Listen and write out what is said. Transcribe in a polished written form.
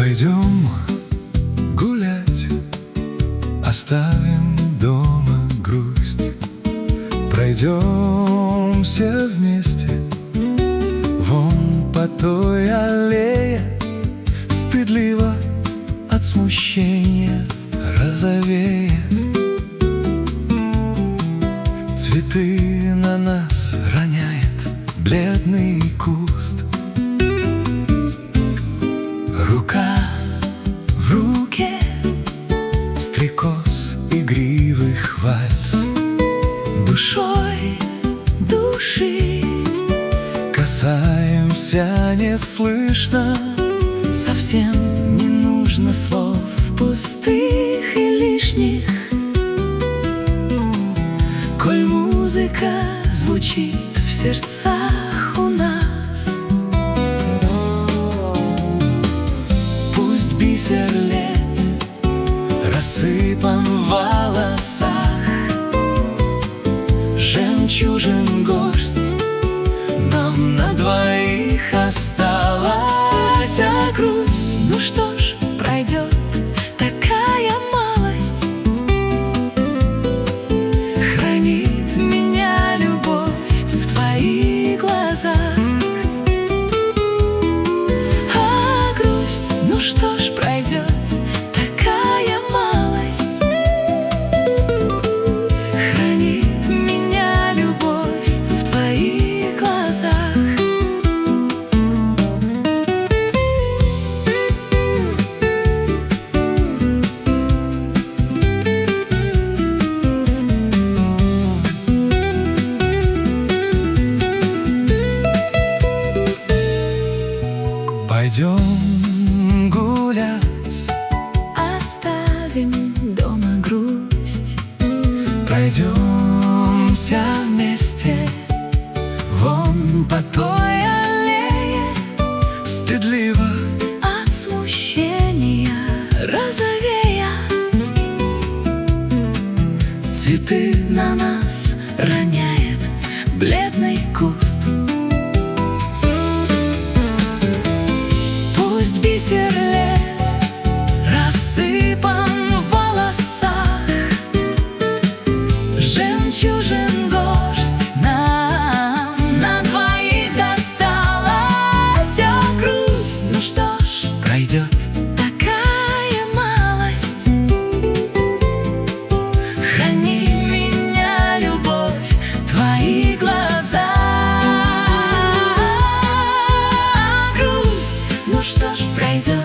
Пойдем гулять, оставим дома грусть. Пройдемся вместе вон по той аллее, стыдливо от смущения розовея. Цветы на нас роняет бледный куст. Рука в руке, стрекоз игривых вальс. Душой души касаемся неслышно. Совсем не нужно слов пустых и лишних, коль музыка звучит в сердцах у нас. Пусть бисер лет рассыпан в волосах, жемчужин горсть нам на двоих осталась, а грусть, ну что ж, пройдет такая малость. Хранит меня любовь в твоих глазах. А грусть, ну что ж, пройдет такая малость. Хранит меня любовь в твоих глазах. Пойдем гулять, оставим дома грусть. Пройдемся вместе вон по той аллее, стыдливо от смущения розовея. Цветы на нас роняет бледный куст. Пусть бисер лет рассыпан в волосах, жемчужин горсть нам на двоих досталась. А грусть, ну что ж, пройдет такая малость. Храни меня, любовь, твои глаза. А грусть, ну что ж, пройдет